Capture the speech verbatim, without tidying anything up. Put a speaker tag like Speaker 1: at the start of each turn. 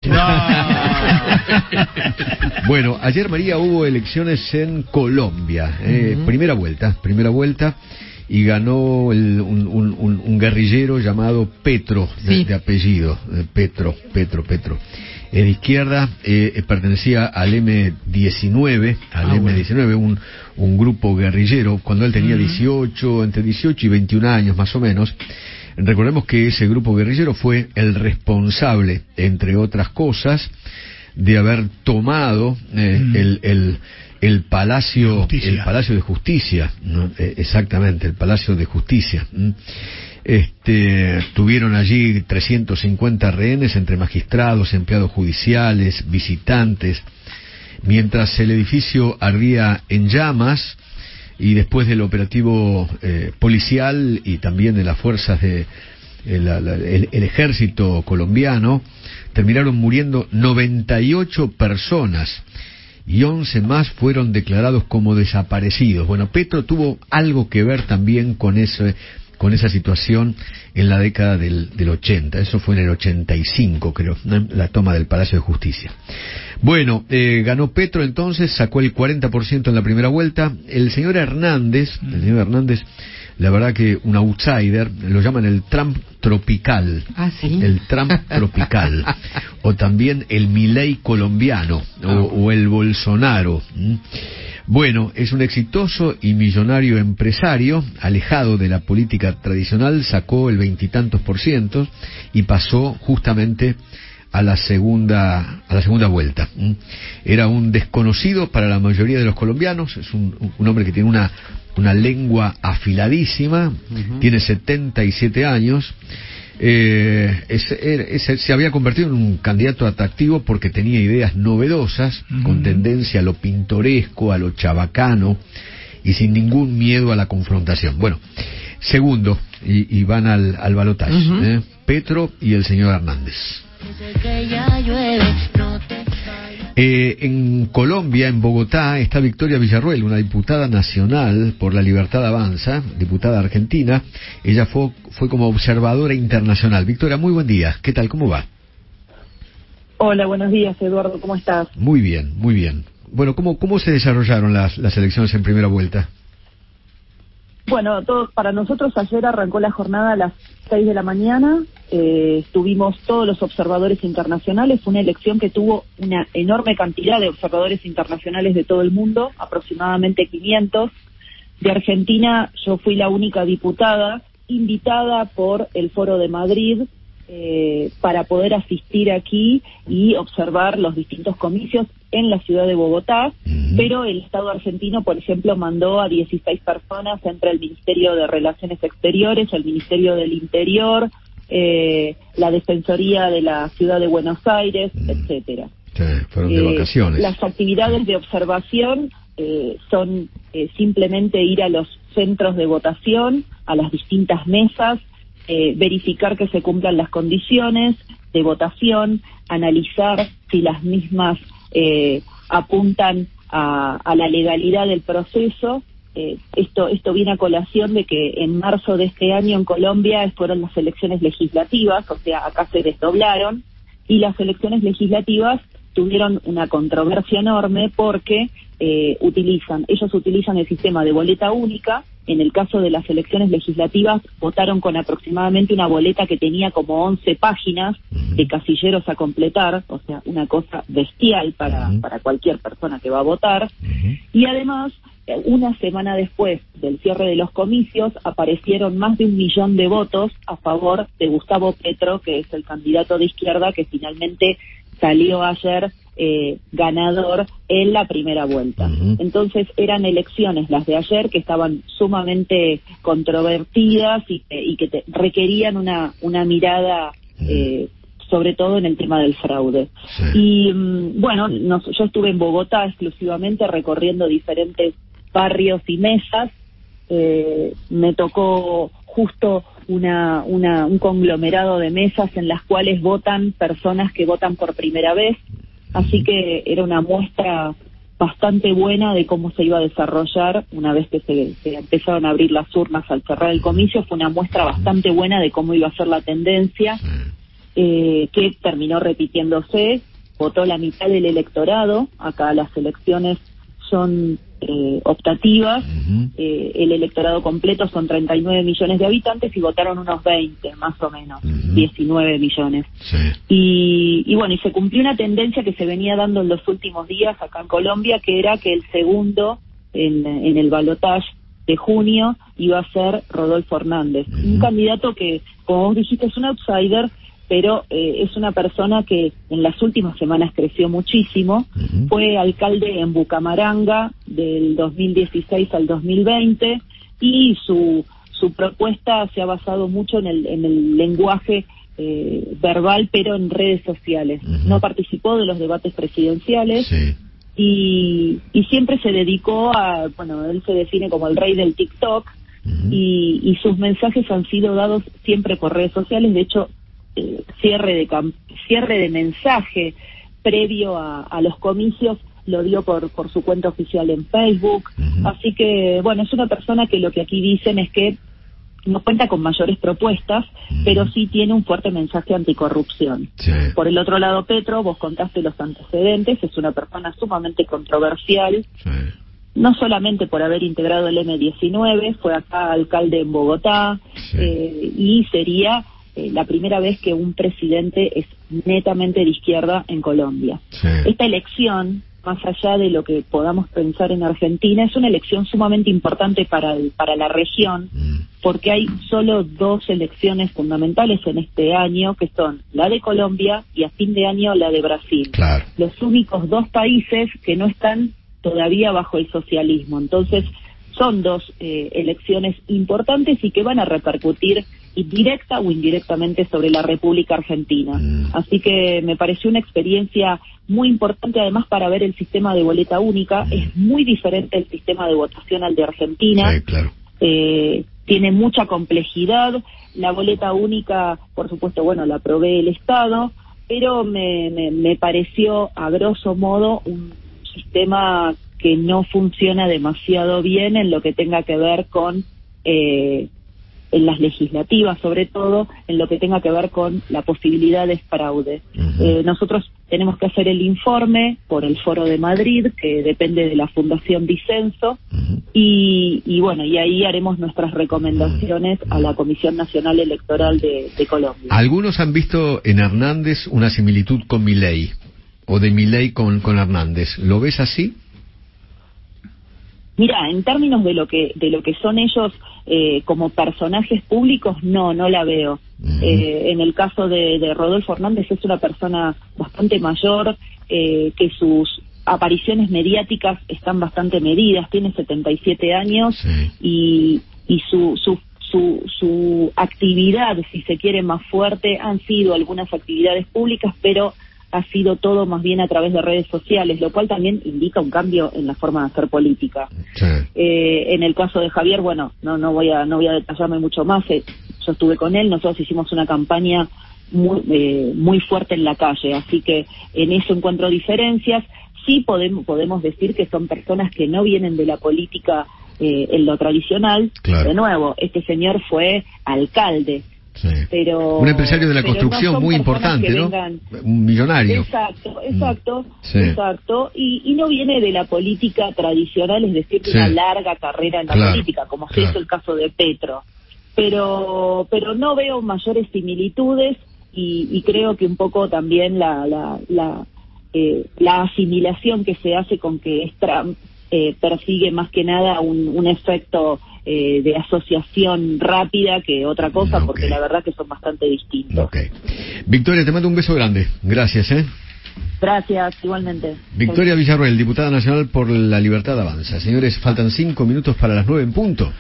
Speaker 1: Bueno, ayer, María, hubo elecciones en Colombia. Eh, uh-huh. Primera vuelta, primera vuelta. Y ganó el, un, un, un, un guerrillero llamado Petro, de, sí. de apellido. Eh, Petro, Petro, Petro. Eh, de izquierda, eh, pertenecía al eme diecinueve, al ah, eme diecinueve, bueno. un, un grupo guerrillero, cuando él tenía uh-huh. dieciocho, entre dieciocho y veintiún años más o menos. Recordemos que ese grupo guerrillero fue el responsable, entre otras cosas, de haber tomado eh, uh-huh. el, el el Palacio el Palacio de Justicia, ¿no? Eh, exactamente, el Palacio de Justicia. ¿Mm? Este, tuvieron allí trescientos cincuenta rehenes entre magistrados, empleados judiciales, visitantes, mientras el edificio ardía en llamas, y después del operativo eh, policial y también de las fuerzas de el, la, el, el ejército colombiano, terminaron muriendo noventa y ocho personas y once más fueron declarados como desaparecidos. Bueno, Petro tuvo algo que ver también con ese, con esa situación en la década del, del ochenta. Eso fue en el ochenta y cinco, creo, ¿no? La toma del Palacio de Justicia. Bueno, eh, ganó Petro entonces, sacó el cuarenta por ciento en la primera vuelta. El señor Hernández, el señor Hernández, la verdad que un outsider, lo llaman el Trump tropical.
Speaker 2: Ah, ¿sí?
Speaker 1: El Trump tropical. O también el Milei colombiano, o, o el Bolsonaro. Bueno, es un exitoso y millonario empresario, alejado de la política tradicional, sacó el veintitantos por ciento y pasó justamente a la segunda a la segunda vuelta. Era un desconocido para la mayoría de los colombianos, es un, un hombre que tiene una una lengua afiladísima, uh-huh. tiene setenta y siete años, eh, es, es, es, se había convertido en un candidato atractivo porque tenía ideas novedosas, uh-huh. con tendencia a lo pintoresco, a lo chabacano, y sin ningún miedo a la confrontación. Bueno, segundo, y, y van al, al balotaje, uh-huh. ¿eh? Petro y el señor Hernández. Eh, en Colombia, en Bogotá, está Victoria Villarruel, una diputada nacional por La Libertad Avanza, diputada argentina. Ella fue, fue como observadora internacional. Victoria, muy buen día. ¿Qué tal? ¿Cómo va?
Speaker 3: Hola, buenos días, Eduardo. ¿Cómo estás?
Speaker 1: Muy bien, muy bien. Bueno, ¿cómo, cómo se desarrollaron las, las elecciones en primera vuelta?
Speaker 3: Bueno, todo, para nosotros ayer arrancó la jornada a las seis de la mañana, eh, estuvimos todos los observadores internacionales, fue una elección que tuvo una enorme cantidad de observadores internacionales de todo el mundo, aproximadamente quinientos. De Argentina yo fui la única diputada invitada por el Foro de Madrid eh, para poder asistir aquí y observar los distintos comicios en la ciudad de Bogotá, uh-huh. pero el Estado argentino, por ejemplo, mandó a dieciséis personas entre el Ministerio de Relaciones Exteriores, el Ministerio del Interior, eh, la Defensoría de la Ciudad de Buenos Aires, uh-huh. etcétera.
Speaker 1: Sí, fueron de eh, vacaciones.
Speaker 3: Las actividades de observación eh, son eh, simplemente ir a los centros de votación, a las distintas mesas, eh, verificar que se cumplan las condiciones de votación, analizar si las mismas Eh, apuntan a, a la legalidad del proceso. Eh, esto esto viene a colación de que en marzo de este año en Colombia fueron las elecciones legislativas, o sea, acá se desdoblaron, y las elecciones legislativas tuvieron una controversia enorme porque eh, utilizan, ellos utilizan el sistema de boleta única. En el caso de las elecciones legislativas votaron con aproximadamente una boleta que tenía como once páginas de casilleros a completar, o sea, una cosa bestial para, uh-huh. para cualquier persona que va a votar. Uh-huh. Y además, una semana después del cierre de los comicios, aparecieron más de un millón de votos a favor de Gustavo Petro, que es el candidato de izquierda que finalmente salió ayer eh, ganador en la primera vuelta. Uh-huh. Entonces eran elecciones las de ayer que estaban sumamente controvertidas y, y que te, requerían una, una mirada eh, sobre todo en el tema del fraude. Sí. Y um, bueno, nos, yo estuve en Bogotá exclusivamente recorriendo diferentes barrios y mesas. Eh, me tocó justo una, una un conglomerado de mesas en las cuales votan personas que votan por primera vez, así que era una muestra bastante buena de cómo se iba a desarrollar una vez que se, se empezaron a abrir las urnas al cerrar el comicio. Fue una muestra bastante buena de cómo iba a ser la tendencia. eh, que terminó repitiéndose. Votó la mitad del electorado. Acá las elecciones son eh, optativas. Uh-huh. eh, el electorado completo son treinta y nueve millones de habitantes y votaron unos veinte, más o menos, uh-huh. diecinueve millones.
Speaker 1: Sí.
Speaker 3: Y, y bueno, y se cumplió una tendencia que se venía dando en los últimos días acá en Colombia, que era que el segundo en, en el balotaje de junio iba a ser Rodolfo Hernández, uh-huh. un candidato que, como vos dijiste, es un outsider, pero eh, es una persona que en las últimas semanas creció muchísimo. Uh-huh. Fue alcalde en Bucaramanga del dos mil dieciséis al dos mil veinte y su su propuesta se ha basado mucho en el en el lenguaje eh, verbal, pero en redes sociales. Uh-huh. No participó de los debates presidenciales.
Speaker 1: Sí.
Speaker 3: Y, y siempre se dedicó a, bueno, él se define como el rey del TikTok. Uh-huh. y, y sus mensajes han sido dados siempre por redes sociales. De hecho, eh, cierre de camp- cierre de mensaje previo a, a los comicios lo dio por por su cuenta oficial en Facebook. Uh-huh. Así que, bueno, es una persona que lo que aquí dicen es que no cuenta con mayores propuestas, uh-huh. pero sí tiene un fuerte mensaje anticorrupción.
Speaker 1: Sí.
Speaker 3: Por el otro lado, Petro, vos contaste los antecedentes, es una persona sumamente controversial,
Speaker 1: Sí.
Speaker 3: no solamente por haber integrado el eme diecinueve, fue acá alcalde en Bogotá,
Speaker 1: Sí.
Speaker 3: eh, y sería eh, la primera vez que un presidente es netamente de izquierda en Colombia.
Speaker 1: Sí.
Speaker 3: Esta elección, más allá de lo que podamos pensar en Argentina, es una elección sumamente importante para el, para la región,
Speaker 1: Mm.
Speaker 3: porque hay solo dos elecciones fundamentales en este año, que son la de Colombia y a fin de año la de Brasil.
Speaker 1: Claro.
Speaker 3: Los únicos dos países que no están todavía bajo el socialismo. Entonces, son dos eh, elecciones importantes y que van a repercutir directa o indirectamente sobre la República Argentina.
Speaker 1: Mm.
Speaker 3: Así que me pareció una experiencia muy importante, además, para ver el sistema de boleta única.
Speaker 1: Mm.
Speaker 3: Es muy diferente el sistema de votación al de Argentina.
Speaker 1: Sí, claro.
Speaker 3: Eh, tiene mucha complejidad. La boleta única, por supuesto, bueno, la provee el Estado, pero me, me, me pareció, a grosso modo, un sistema que no funciona demasiado bien en lo que tenga que ver con, eh, en las legislativas, sobre todo, en lo que tenga que ver con la posibilidad de fraude. Uh-huh. Eh, nosotros tenemos que hacer el informe por el Foro de Madrid, que depende de la Fundación Dicenso, uh-huh. y, y bueno, y ahí haremos nuestras recomendaciones uh-huh. a la Comisión Nacional Electoral de, de Colombia.
Speaker 1: Algunos han visto en Hernández una similitud con Milei, o de Milei con, con Hernández. ¿Lo ves así?
Speaker 3: Mira, en términos de lo que de lo que son ellos eh, como personajes públicos, no, no la veo. Uh-huh. Eh, en el caso de, de Rodolfo Hernández es una persona bastante mayor, eh, que sus apariciones mediáticas están bastante medidas, tiene setenta y siete años,
Speaker 1: sí.
Speaker 3: y, y su, su su su actividad, si se quiere, más fuerte han sido algunas actividades públicas, pero ha sido todo más bien a través de redes sociales, lo cual también indica un cambio en la forma de hacer política.
Speaker 1: Sí.
Speaker 3: Eh, en el caso de Javier, bueno, no no voy a no voy a detallarme mucho más. Eh, yo estuve con él, nosotros hicimos una campaña muy eh, muy fuerte en la calle, así que en eso encuentro diferencias. Sí podemos podemos decir que son personas que no vienen de la política eh, en lo tradicional.
Speaker 1: Claro.
Speaker 3: De nuevo, este señor fue alcalde.
Speaker 1: Sí.
Speaker 3: Pero,
Speaker 1: un empresario de la construcción
Speaker 3: no
Speaker 1: muy importante, ¿no?
Speaker 3: Vengan...
Speaker 1: Un millonario.
Speaker 3: Exacto, exacto,
Speaker 1: sí.
Speaker 3: exacto. Y, y no viene de la política tradicional, es decir, de sí. una larga carrera en la
Speaker 1: claro,
Speaker 3: política, como
Speaker 1: claro.
Speaker 3: si es el caso de Petro. Pero, pero no veo mayores similitudes y, y creo que un poco también la, la, la, eh, la asimilación que se hace con que es Trump eh, persigue más que nada un, un efecto Eh, de asociación rápida que otra cosa, okay. porque la verdad que son bastante distintos.
Speaker 1: Okay. Victoria, te mando un beso grande. Gracias, ¿eh?
Speaker 3: Gracias, igualmente.
Speaker 1: Victoria Villarroel, diputada nacional por la Libertad Avanza. Señores, faltan cinco minutos para las nueve en punto.